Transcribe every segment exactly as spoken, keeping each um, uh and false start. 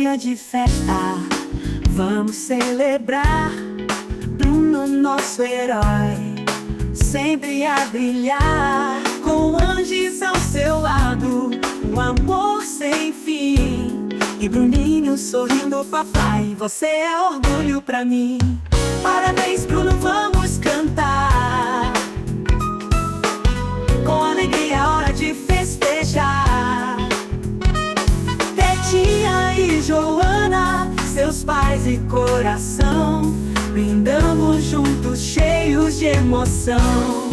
dia de festa, vamos celebrar Bruno, nosso herói, sempre a brilhar, com anjos ao seu lado, um amor sem fim. E Bruninho sorrindo, papai, você é orgulho pra mim. Parabéns, Bruno, vamos cantar, com alegria é hora de festejar. Tetinha e Joana, seus pais e coração, brindamos juntos cheios de emoção.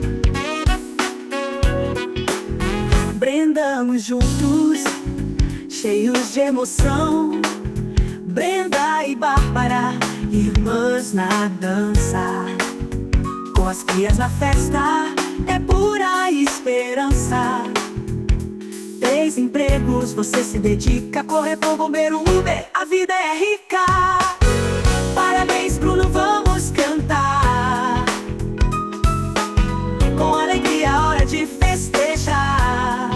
Brindamos juntos cheios de emoção. Brenda e Bárbara, irmãs na dança, com as crias na festa, é pura esperança. Três empregos você se dedica, corretor, bombeiro, Uber, a vida é rica. Parabéns, Bruno, vamos cantar, com alegria é hora de festejar.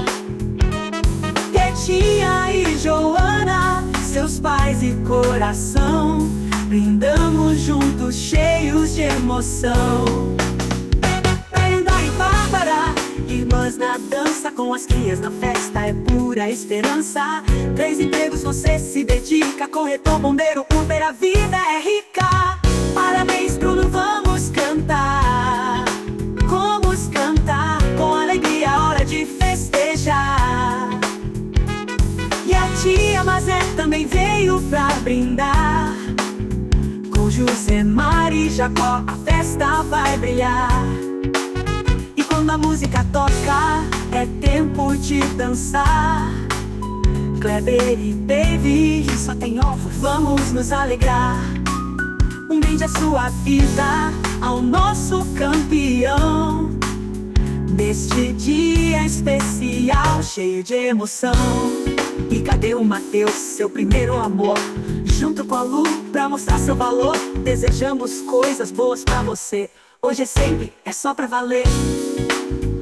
Tetinha e Joana, seus pais e coração, brindamos juntos cheios de emoção. Brenda e Bárbara, irmãs na dança, com as crias na festa, é pura esperança. Três empregos você se dedica, corretor, bombeiro, Uber, a vida é rica. Parabéns, Bruno, vamos cantar, vamos cantar, com alegria é hora de festejar. E a tia Mazé também veio pra brindar, com José, Mari e Jacó a festa vai brilhar. E quando a música toca, é tempo de dançar. Kleber e Baby, só tem ovo, vamos nos alegrar. Um brinde à sua vida, ao nosso campeão, neste dia especial, cheio de emoção. E cadê o Mateus, seu primeiro amor? Junto com a Lu, pra mostrar seu valor, desejamos coisas boas pra você. Hoje é sempre, é só pra valer.